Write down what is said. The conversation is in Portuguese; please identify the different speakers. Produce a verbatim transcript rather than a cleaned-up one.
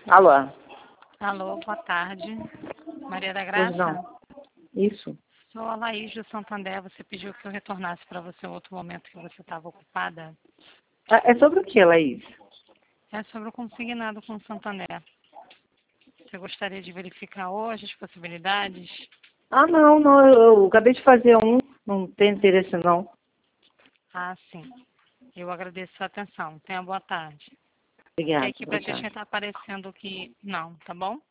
Speaker 1: Alô?
Speaker 2: Alô, boa tarde. Maria da
Speaker 1: Pois
Speaker 2: Graça?
Speaker 1: não. Isso.
Speaker 2: Sou a Laís do Santander. Você pediu que eu retornasse para você em outro momento que você estava ocupada.
Speaker 1: Ah, É sobre o que, Laís?
Speaker 2: É sobre o consignado com o Santander. Você gostaria de verificar hoje as possibilidades?
Speaker 1: Ah, não, não, eu, eu acabei de fazer um, não tem interesse não.
Speaker 2: Ah, sim. Eu agradeço a sua atenção. Tenha boa tarde. E
Speaker 1: Obrigada,
Speaker 2: aqui
Speaker 1: boa
Speaker 2: para a gente
Speaker 1: tarde.
Speaker 2: está aparecendo que não, tá bom?